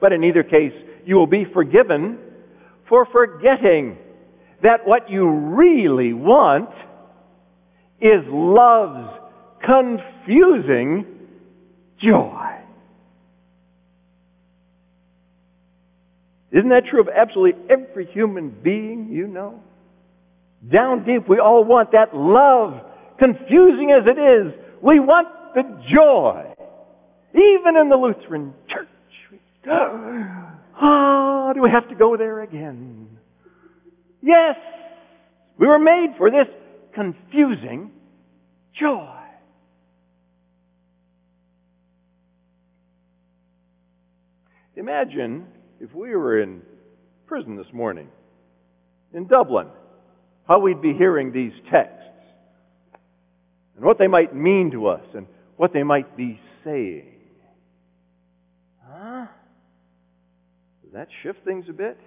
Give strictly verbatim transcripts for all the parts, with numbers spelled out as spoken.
But in either case, you will be forgiven for forgetting that what you really want is love's confusing joy. Isn't that true of absolutely every human being you know? Down deep, we all want that love, confusing as it is. We want the joy. Even in the Lutheran Church. Ah, do we have to go there again? Yes, we were made for this confusing joy. Imagine if we were in prison this morning, in Dublin, how we'd be hearing these texts, and what they might mean to us, and what they might be saying. Huh? Does that shift things a bit?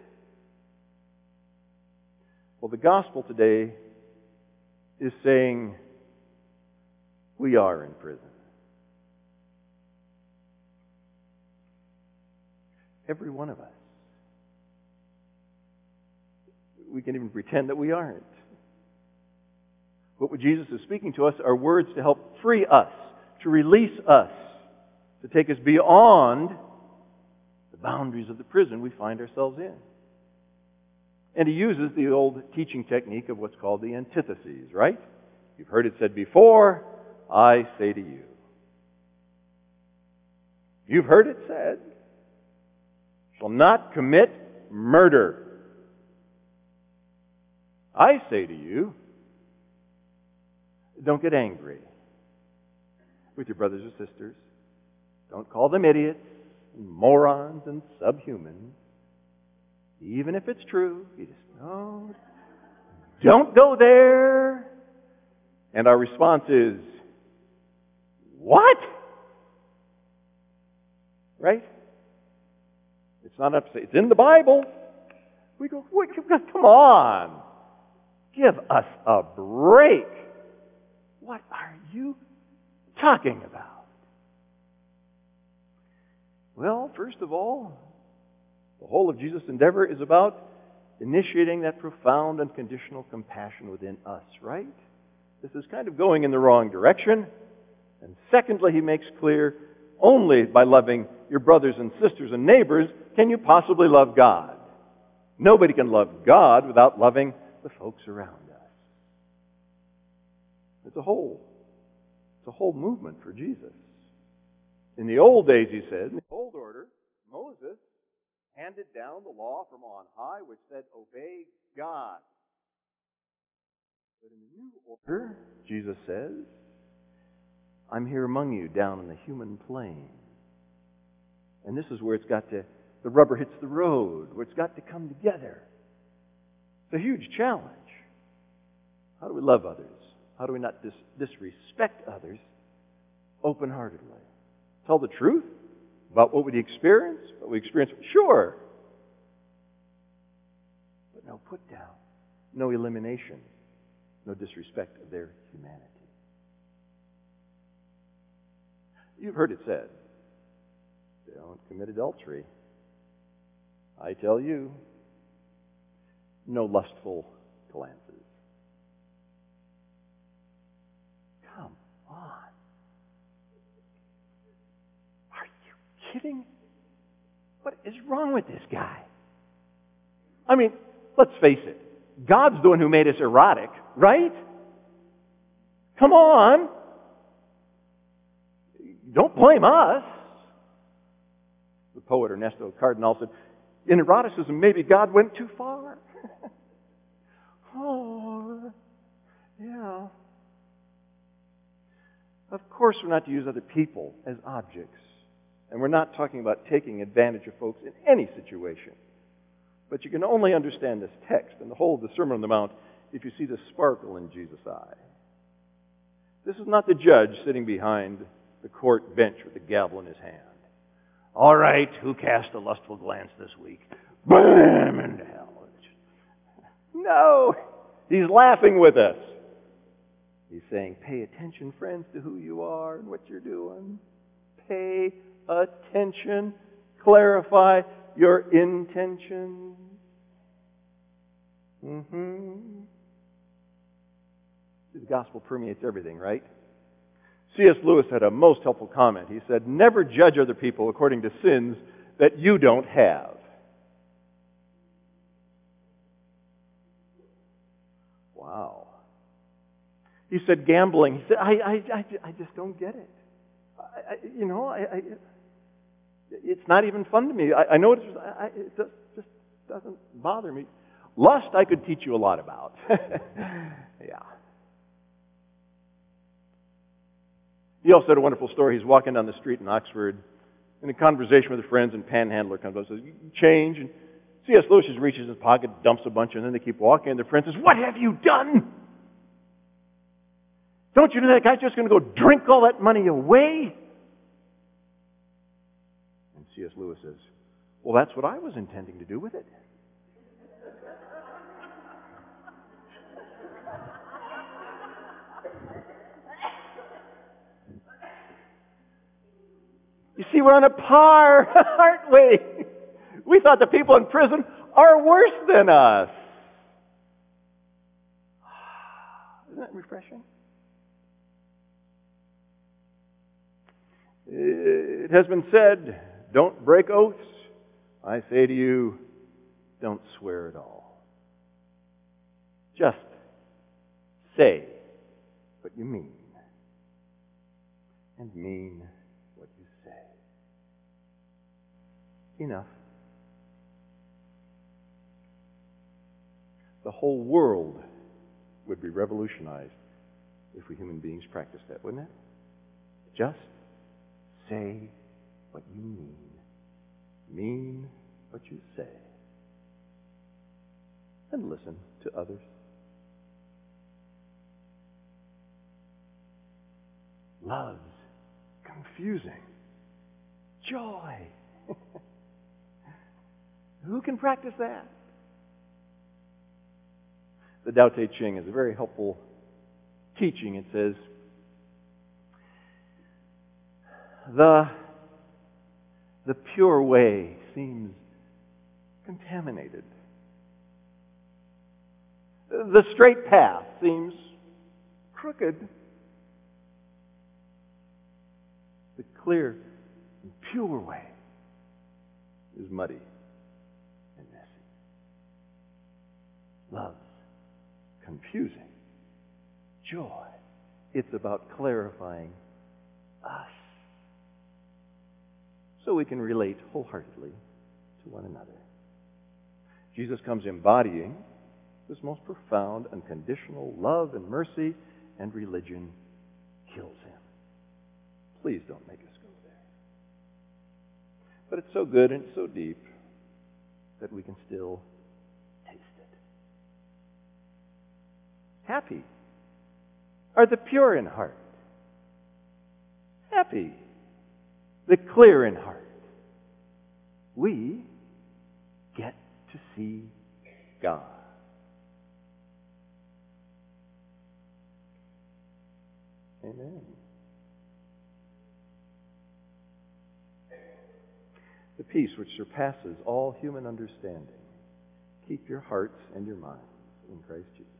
Well, the gospel today is saying we are in prison. Every one of us. We can even pretend that we aren't. But what Jesus is speaking to us are words to help free us, to release us, to take us beyond the boundaries of the prison we find ourselves in. And he uses the old teaching technique of what's called the antitheses, right? You've heard it said before, I say to you. You've heard it said, shall not commit murder. I say to you, don't get angry with your brothers or sisters. Don't call them idiots and morons and subhumans. Even if it's true, you just no, don't go there. And our response is, what? Right? It's not up to say, it's in the Bible. We go, wait, come on. Give us a break. What are you talking about? Well, first of all, the whole of Jesus' endeavor is about initiating that profound unconditional compassion within us, right? This is kind of going in the wrong direction. And secondly, he makes clear, only by loving your brothers and sisters and neighbors can you possibly love God. Nobody can love God without loving the folks around us. It's a whole, it's a whole movement for Jesus. In the old days, he said, in the old order, Moses handed down the law from on high, which said, obey God. But in the new order, Jesus says, I'm here among you down in the human plane. And this is where it's got to, the rubber hits the road, where it's got to come together. It's a huge challenge. How do we love others? How do we not dis- disrespect others open-heartedly? Tell the truth about what we experience, what we experience, sure. But no put down, no elimination, no disrespect of their humanity. You've heard it said, don't commit adultery. I tell you, no lustful glances. Come on. Are you kidding? What is wrong with this guy? I mean, let's face it. God's the one who made us erotic, right? Come on. Don't blame us. The poet Ernesto Cardenal said, in eroticism, maybe God went too far. Oh, yeah. Of course we're not to use other people as objects. And we're not talking about taking advantage of folks in any situation. But you can only understand this text and the whole of the Sermon on the Mount if you see the sparkle in Jesus' eye. This is not the judge sitting behind the court bench with the gavel in his hand. All right, who cast a lustful glance this week? Bam! Into hell. No! He's laughing with us. He's saying, pay attention, friends, to who you are and what you're doing. Pay attention. clarify your intentions. Mm-hmm. The gospel permeates everything, right? C S Lewis had a most helpful comment. He said, never judge other people according to sins that you don't have. Wow. He said gambling. He said, I, I, I, I just don't get it. I, I, you know, I, I, it's not even fun to me. I, I know it's, I, it just, just doesn't bother me. Lust, I could teach you a lot about. Yeah. He also had a wonderful story. He's walking down the street in Oxford, in a conversation with his friends, and Panhandler comes up and says, change. And C S Lewis just reaches in his pocket, dumps a bunch, and then they keep walking, and their friend says, what have you done? Don't you know that guy's just going to go drink all that money away? And C S Lewis says, well, that's what I was intending to do with it. You see, we're on a par, aren't we? We thought the people in prison are worse than us. Isn't that refreshing? It has been said, don't break oaths. I say to you, don't swear at all. Just say what you mean. And mean what you say. Enough. The whole world would be revolutionized if we human beings practiced that, wouldn't it? Just say what you mean. Mean what you say. And listen to others. Love's confusing. Joy. Who can practice that? The Tao Te Ching is a very helpful teaching. It says, the, the pure way seems contaminated. The straight path seems crooked. The clear and pure way is muddy and messy. Love's confusing. Joy, it's about clarifying us so we can relate wholeheartedly to one another. Jesus comes embodying this most profound, unconditional love and mercy, and religion kills him. Please don't make us go there. But it's so good and it's so deep that we can still taste it. Happy are the pure in heart. Happy the clear in heart. We get to see God. Amen. The peace which surpasses all human understanding, keep your hearts and your minds in Christ Jesus.